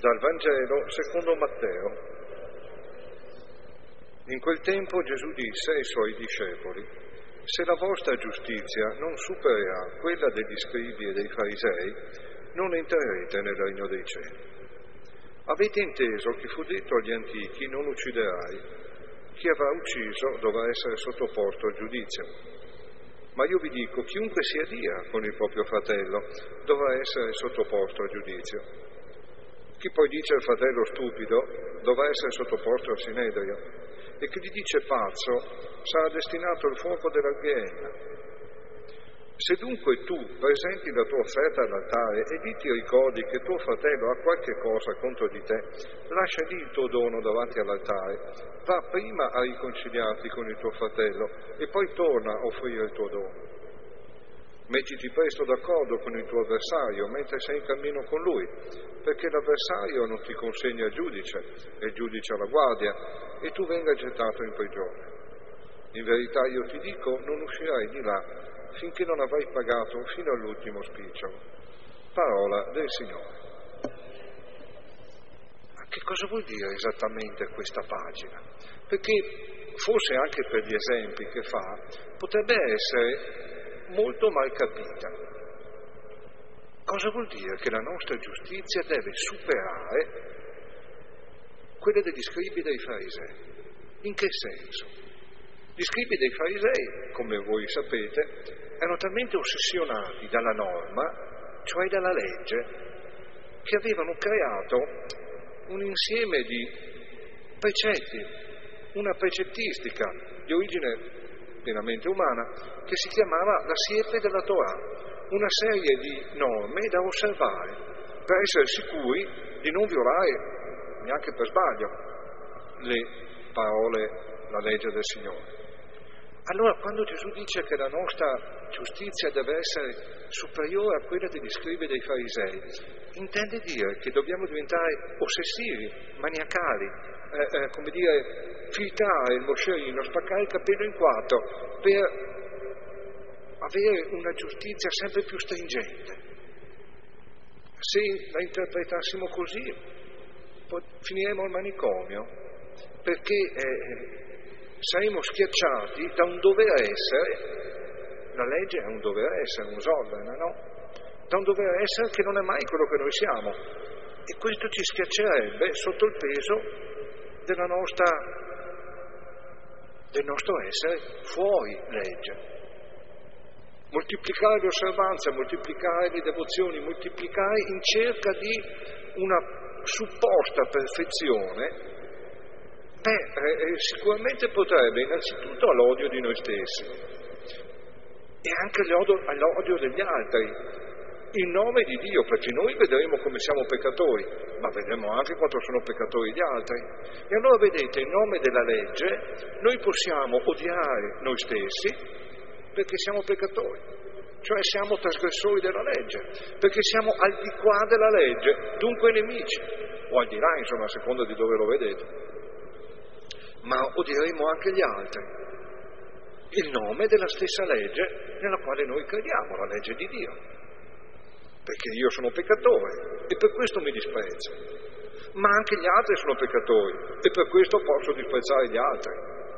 Dal Vangelo secondo Matteo. In quel tempo Gesù disse ai suoi discepoli: se la vostra giustizia non supererà quella degli scribi e dei farisei, non entrerete nel regno dei cieli. Avete inteso che fu detto agli antichi: non ucciderai, chi avrà ucciso dovrà essere sottoposto al giudizio. Ma io vi dico, chiunque si adia con il proprio fratello dovrà essere sottoposto al giudizio. Chi poi dice al fratello stupido dovrà essere sottoposto al sinedrio, e chi gli dice pazzo sarà destinato al fuoco della ghienna. Se dunque tu presenti la tua offerta all'altare e lì ti ricordi che tuo fratello ha qualche cosa contro di te, lascia lì il tuo dono davanti all'altare, va prima a riconciliarti con il tuo fratello e poi torna a offrire il tuo dono. Mettiti presto d'accordo con il tuo avversario mentre sei in cammino con lui, perché l'avversario non ti consegna al giudice e il giudice alla guardia e tu venga gettato in prigione. In verità io ti dico, non uscirai di là finché non avrai pagato fino all'ultimo spicciolo. Parola del Signore. Ma che cosa vuol dire esattamente questa pagina? Perché forse anche per gli esempi che fa potrebbe essere molto mal capita. Cosa vuol dire che la nostra giustizia deve superare quella degli scribi e dei farisei? In che senso? Gli scribi dei farisei, come voi sapete, erano talmente ossessionati dalla norma, cioè dalla legge, che avevano creato un insieme di precetti, una precettistica di origine pienamente umana, che si chiamava la siepe della Torah, una serie di norme da osservare per essere sicuri di non violare neanche per sbaglio le parole, la legge del Signore. Allora, quando Gesù dice che la nostra giustizia deve essere superiore a quella degli scribi e dei farisei, intende dire che dobbiamo diventare ossessivi, maniacali, come dire, filtrare il moscerino, spaccare il capello in quattro per avere una giustizia sempre più stringente. Se la interpretassimo così, finiremo al manicomio, perché saremo schiacciati da un dover essere, la legge è un dover essere, un solvere, no? Da un dover essere che non è mai quello che noi siamo, e questo ci schiaccerebbe sotto il peso del nostro essere fuori legge. Moltiplicare le osservanze, moltiplicare le devozioni, moltiplicare in cerca di una supposta perfezione, sicuramente potrebbe innanzitutto all'odio di noi stessi e anche all'odio degli altri, in nome di Dio, perché noi vedremo come siamo peccatori, ma vedremo anche quanto sono peccatori gli altri. E allora vedete, in nome della legge, noi possiamo odiare noi stessi perché siamo peccatori, cioè siamo trasgressori della legge, perché siamo al di qua della legge, dunque nemici, o al di là, insomma, a seconda di dove lo vedete. Ma odieremo anche gli altri, in nome della stessa legge nella quale noi crediamo, la legge di Dio, perché io sono peccatore e per questo mi disprezzo, ma anche gli altri sono peccatori e per questo posso disprezzare gli altri.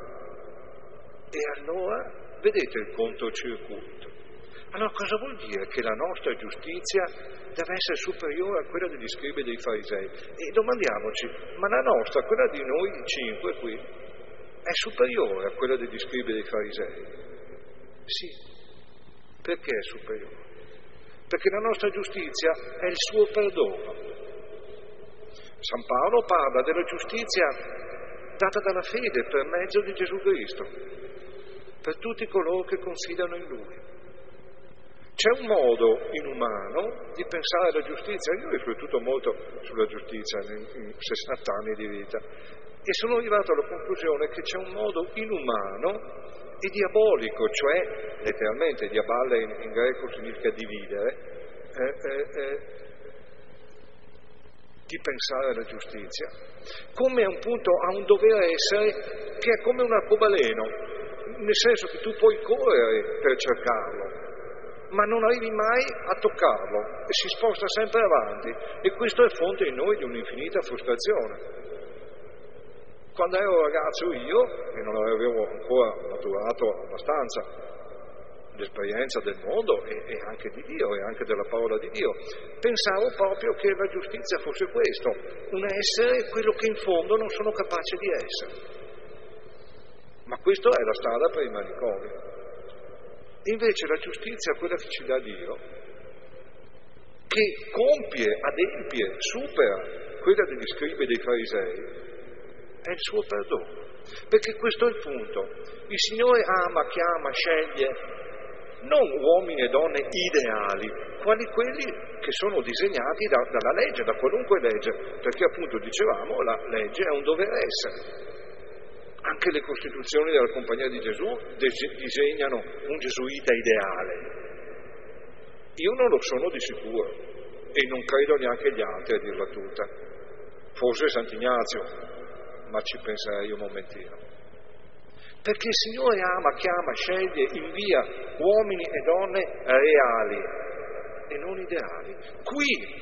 E allora vedete il controcircuito. Allora cosa vuol dire? Che la nostra giustizia deve essere superiore a quella degli scribi e dei farisei. E domandiamoci, ma la nostra, quella di noi 5 qui, è superiore a quella degli scribi e dei farisei? Sì. Perché è superiore? Perché la nostra giustizia è il suo perdono. San Paolo parla della giustizia data dalla fede per mezzo di Gesù Cristo, per tutti coloro che confidano in Lui. C'è un modo inumano di pensare alla giustizia. Io ho riflettuto molto sulla giustizia in 60 anni di vita e sono arrivato alla conclusione che c'è un modo inumano e diabolico, cioè letteralmente diaballe in greco significa dividere, di pensare alla giustizia, come appunto a un dovere essere che è come un arcobaleno, nel senso che tu puoi correre per cercarlo, ma non arrivi mai a toccarlo e si sposta sempre avanti, e questo è fonte in noi di un'infinita frustrazione. Quando ero ragazzo io, e non avevo ancora maturato abbastanza l'esperienza del mondo e anche di Dio e anche della parola di Dio, pensavo proprio che la giustizia fosse questo, un essere quello che in fondo non sono capace di essere. Ma questa è la strada per i manicomi. Invece la giustizia, quella che ci dà Dio, che compie, adempie, supera quella degli scribi e dei farisei, è il suo perdono. Perché questo è il punto. Il Signore ama, chiama, sceglie non uomini e donne ideali, quali quelli che sono disegnati dalla legge, da qualunque legge, perché appunto dicevamo la legge è un dover essere. Anche le costituzioni della Compagnia di Gesù disegnano un gesuita ideale. Io non lo sono di sicuro e non credo neanche gli altri, a dirla tutta. Forse Sant'Ignazio, ma ci penserei un momentino. Perché il Signore ama, chiama, sceglie, invia uomini e donne reali e non ideali. Qui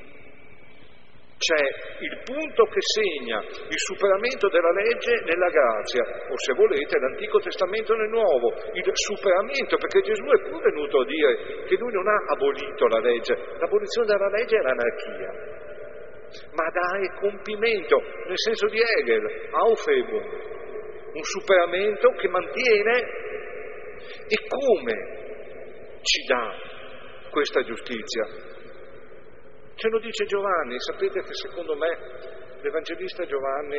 c'è il punto che segna il superamento della legge nella grazia, o se volete l'Antico Testamento nel Nuovo, il superamento, perché Gesù è pure venuto a dire che lui non ha abolito la legge, l'abolizione della legge è l'anarchia, ma dare compimento, nel senso di Hegel, Aufhebung, un superamento che mantiene. E come ci dà questa giustizia? Ce lo dice Giovanni. Sapete che secondo me l'Evangelista Giovanni,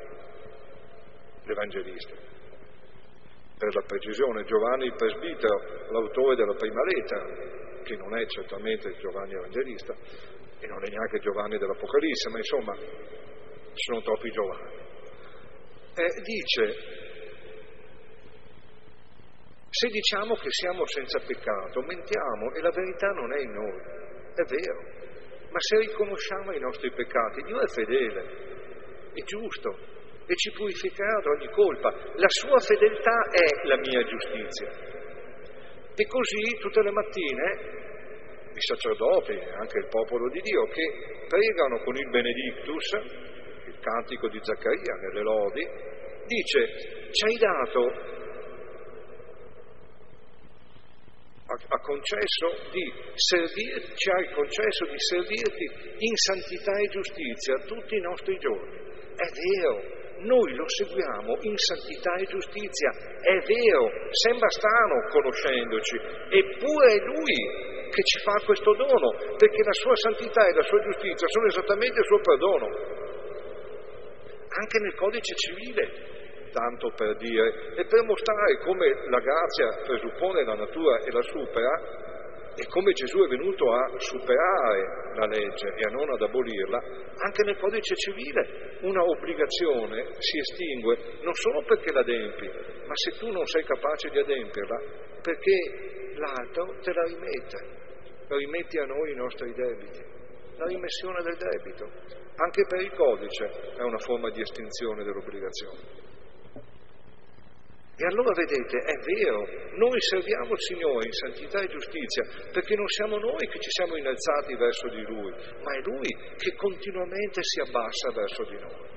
per la precisione Giovanni il presbitero, l'autore della prima lettera, che non è certamente Giovanni Evangelista e non è neanche Giovanni dell'Apocalisse, ma insomma ci sono troppi Giovanni. Dice: se diciamo che siamo senza peccato, mentiamo e la verità non è in noi. È vero, ma se riconosciamo i nostri peccati, Dio è fedele, è giusto e ci purificherà da ogni colpa. La sua fedeltà è la mia giustizia. E così tutte le mattine i sacerdoti e anche il popolo di Dio che pregano con il Benedictus, il cantico di Zaccaria nelle lodi, dice: ci hai dato, ci hai concesso di servirti in santità e giustizia tutti i nostri giorni. È vero, noi lo seguiamo in santità e giustizia, è vero, sembra strano conoscendoci, eppure è Lui che ci fa questo dono, perché la sua santità e la sua giustizia sono esattamente il suo perdono. Anche nel codice civile, tanto per dire, e per mostrare come la grazia presuppone la natura e la supera, e come Gesù è venuto a superare la legge e a non ad abolirla, anche nel codice civile una obbligazione si estingue non solo perché l'adempi, ma se tu non sei capace di adempierla, perché l'altro te la rimetti a noi i nostri debiti, la rimessione del debito. Anche per il codice è una forma di estinzione dell'obbligazione. E allora vedete, è vero, noi serviamo il Signore in santità e giustizia perché non siamo noi che ci siamo innalzati verso di Lui, ma è Lui che continuamente si abbassa verso di noi.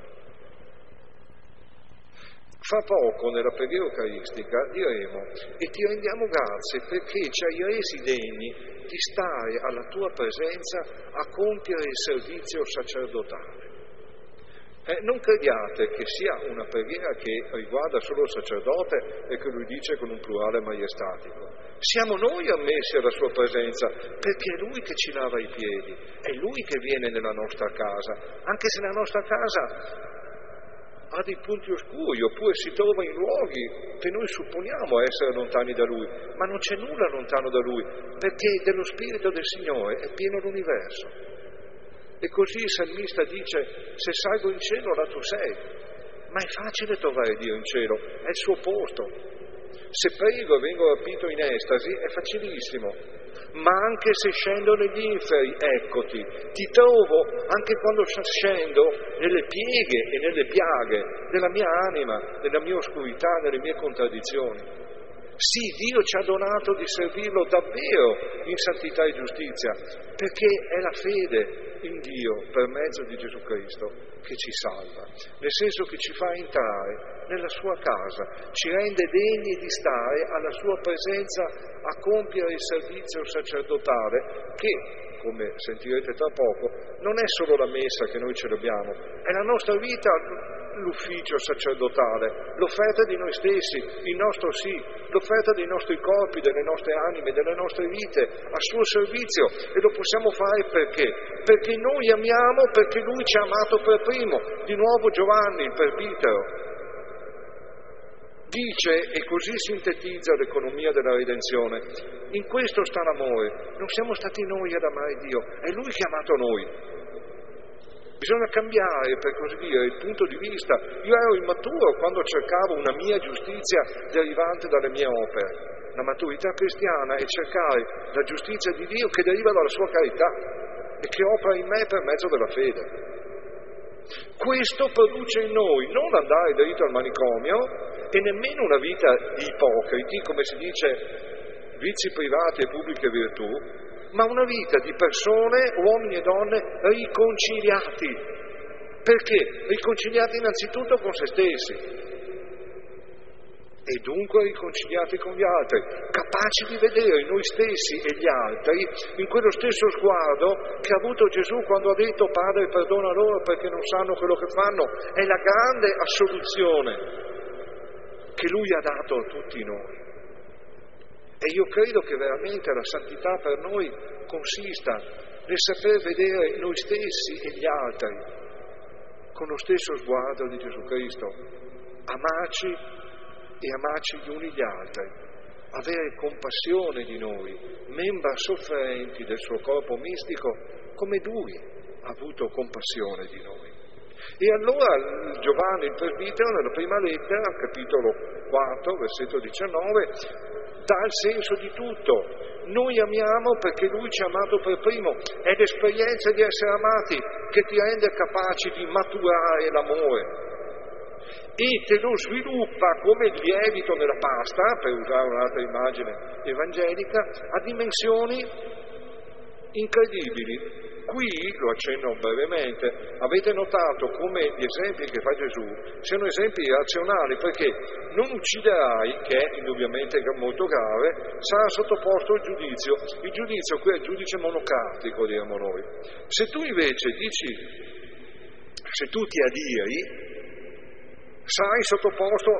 Fra poco nella preghiera eucaristica diremo: e ti rendiamo grazie perché ci hai resi degni di stare alla tua presenza a compiere il servizio sacerdotale. Non crediate che sia una preghiera che riguarda solo il sacerdote e che lui dice con un plurale maiestatico. Siamo noi ammessi alla sua presenza perché è Lui che ci lava i piedi, è Lui che viene nella nostra casa, anche se la nostra casa ha dei punti oscuri oppure si trova in luoghi che noi supponiamo essere lontani da Lui, ma non c'è nulla lontano da Lui, perché dello Spirito del Signore è pieno l'universo. E così il salmista dice: se salgo in cielo là tu sei. Ma è facile trovare Dio in cielo, è il suo posto. Se prego e vengo rapito in estasi è facilissimo, ma anche se scendo negli inferi, eccoti, ti trovo anche quando scendo nelle pieghe e nelle piaghe della mia anima, nella mia oscurità, nelle mie contraddizioni. Sì, Dio ci ha donato di servirlo davvero in santità e giustizia, perché è la fede in Dio per mezzo di Gesù Cristo che ci salva, nel senso che ci fa entrare nella sua casa, ci rende degni di stare alla sua presenza a compiere il servizio sacerdotale che, come sentirete tra poco, non è solo la messa che noi celebriamo, è la nostra vita, l'ufficio sacerdotale, l'offerta di noi stessi, il nostro sì, l'offerta dei nostri corpi, delle nostre anime, delle nostre vite a suo servizio, e lo possiamo fare perché? Perché noi amiamo, perché Lui ci ha amato per primo. Di nuovo Giovanni, il presbitero, dice, e così sintetizza l'economia della redenzione: in questo sta l'amore, non siamo stati noi ad amare Dio, è Lui che ha amato noi. Bisogna cambiare, per così dire, il punto di vista. Io ero immaturo quando cercavo una mia giustizia derivante dalle mie opere. La maturità cristiana è cercare la giustizia di Dio che deriva dalla sua carità e che opera in me per mezzo della fede. Questo produce in noi non andare dritto al manicomio e nemmeno una vita di ipocriti, come si dice, vizi privati e pubbliche virtù, ma una vita di persone, uomini e donne, riconciliati. Perché? Riconciliati innanzitutto con se stessi e dunque riconciliati con gli altri, capaci di vedere noi stessi e gli altri in quello stesso sguardo che ha avuto Gesù quando ha detto: Padre, perdona loro perché non sanno quello che fanno. È la grande assoluzione che Lui ha dato a tutti noi. E io credo che veramente la santità per noi consista nel saper vedere noi stessi e gli altri con lo stesso sguardo di Gesù Cristo, amarci e amarci gli uni gli altri, avere compassione di noi, membra sofferenti del suo corpo mistico, come Lui ha avuto compassione di noi. E allora Giovanni il presbitero, nella prima lettera, capitolo 4, versetto 19, dà il senso di tutto. Noi amiamo perché Lui ci ha amato per primo. È l'esperienza di essere amati che ti rende capaci di maturare l'amore e te lo sviluppa come il lievito nella pasta, per usare un'altra immagine evangelica, a dimensioni incredibili. Qui, lo accenno brevemente, avete notato come gli esempi che fa Gesù siano esempi razionali, perché non ucciderai, che è indubbiamente molto grave, sarà sottoposto al giudizio. Il giudizio qui è il giudice monocratico, diremmo noi. Se tu invece dici, se tu ti adiri, sarai sottoposto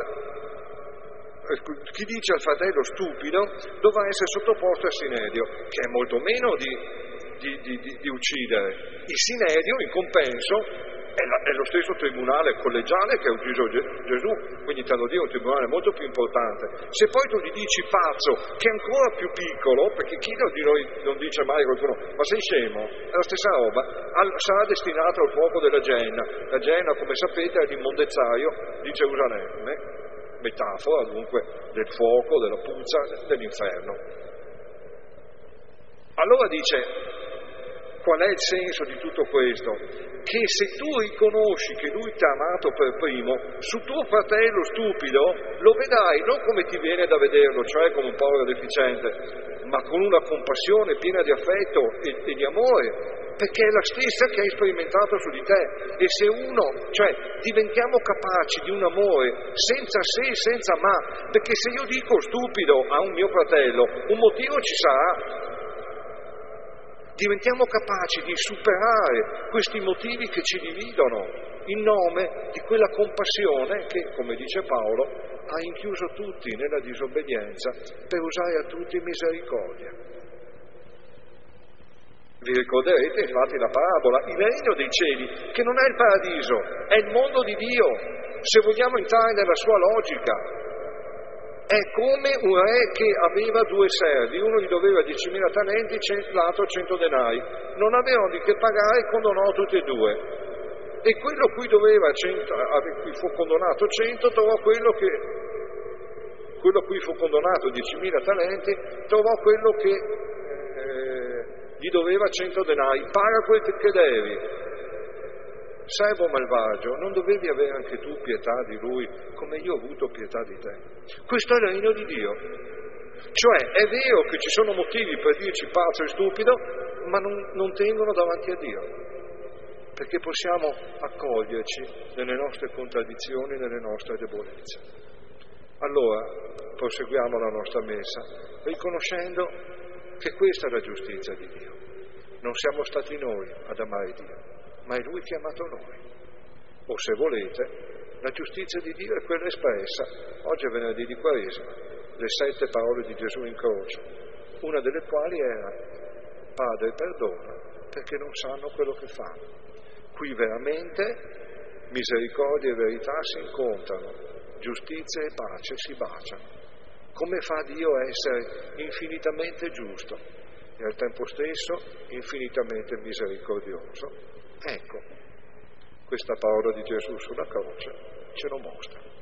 chi dice al fratello stupido dovrà essere sottoposto al sinedio, che è molto meno di uccidere. Il sinedio, in compenso, è lo stesso tribunale collegiale che ha ucciso Gesù, quindi te lo dico, un tribunale molto più importante. Se poi tu gli dici pazzo, che è ancora più piccolo, perché chi di noi non dice mai a qualcuno ma sei scemo, è la stessa roba, sarà destinato al fuoco della Genna. La Genna, come sapete, è l'immondezzaio di Gerusalemme, metafora dunque del fuoco, della puzza, dell'inferno. Allora dice, qual è il senso di tutto questo? Che se tu riconosci che Lui ti ha amato per primo, su tuo fratello stupido lo vedrai non come ti viene da vederlo, cioè come un povero deficiente, ma con una compassione piena di affetto e di amore, perché è la stessa che hai sperimentato su di te. E se diventiamo capaci di un amore senza se e senza ma, perché se io dico stupido a un mio fratello, un motivo ci sarà. Diventiamo capaci di superare questi motivi che ci dividono in nome di quella compassione che, come dice Paolo, ha inchiuso tutti nella disobbedienza per usare a tutti misericordia. Vi ricorderete infatti la parabola, il regno dei cieli, che non è il paradiso, è il mondo di Dio, se vogliamo entrare nella sua logica. È come un re che aveva 2 servi, uno gli doveva 10.000 talenti, l'altro 100 denari. Non avevano di che pagare e condonò tutti e 2. E quello a cui fu condonato 100 trovò quello a cui fu condonato 10.000 talenti, trovò quello che gli doveva 100 denari. Paga quel che devi. servo malvagio, non dovevi avere anche tu pietà di lui come io ho avuto pietà di te? Questo è il regno di Dio. Cioè è vero che ci sono motivi per dirci pazzo e stupido, ma non tengono davanti a Dio, perché possiamo accoglierci nelle nostre contraddizioni, nelle nostre debolezze. Allora proseguiamo la nostra messa riconoscendo che questa è la giustizia di Dio. Non siamo stati noi ad amare Dio, ma è Lui che ha amato noi. O se volete, la giustizia di Dio è quella espressa, oggi è venerdì di Quaresima, le 7 parole di Gesù in croce, una delle quali era: Padre, perdona, perché non sanno quello che fanno. Qui veramente misericordia e verità si incontrano, giustizia e pace si baciano. Come fa Dio a essere infinitamente giusto e al tempo stesso infinitamente misericordioso? Ecco, questa parola di Gesù sulla croce ce lo mostra.